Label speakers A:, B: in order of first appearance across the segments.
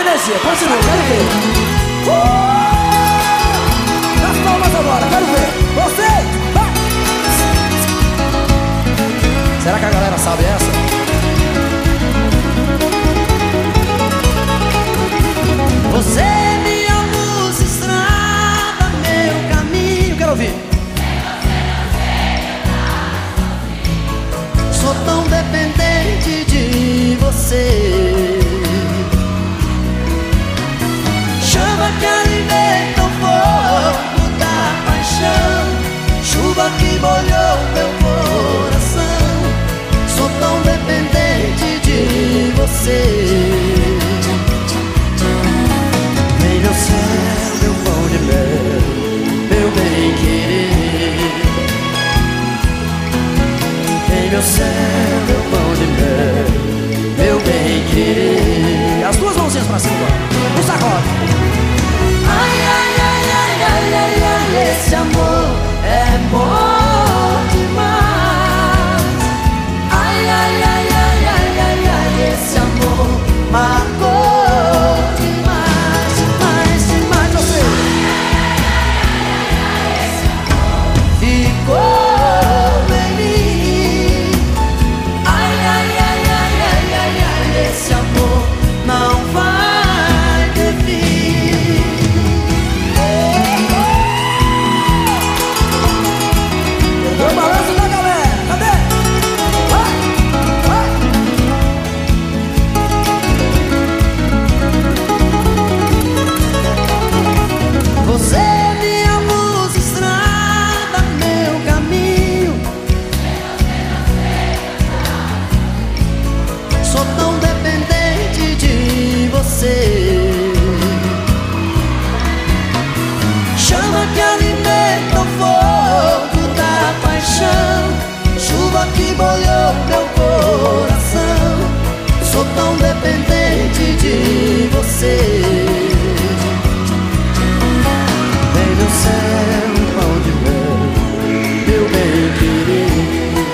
A: energia, continua, quero ver. Nas palmas agora, quero ver. Vocês, vai! Será que a galera sabe essa? Você é minha luz, estrada, meu caminho. Quero ouvir. Sou tão dependente de você. Chama que alimenta o fogo da paixão, chuva que molhou meu coração. Sou tão dependente de você. Vem meu céu, meu pão de mel, meu bem-querer. Vem meu céu, meu pão de mel, meu bem-querer. As duas mãozinhas pra cima agora, no sacode. Ai, ai, ai, ai, ai, ai, ai, esse amor é bom demais. Ai, ai, ai, ai, ai, ai, ai, esse amor marcou demais, demais, demais. Você ficou em mim. Ai, ai, ai, ai, ai, ai, ai, esse amor não vai ter fim. O balanço da galera, cadê? Vai, vai. Você é minha luz, estrada, meu caminho. Sou tão dependente de você. Chama que alimenta o fogo da paixão, chuva que molhou meu coração. Sou tão dependente de você. Vem meu céu, pão de mel, meu bem-querer.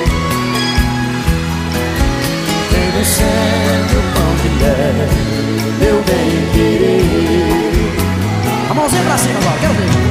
A: Vem meu céu, meu pão de mel, meu bem-querer. A mãozinha pra cima agora, quero ver.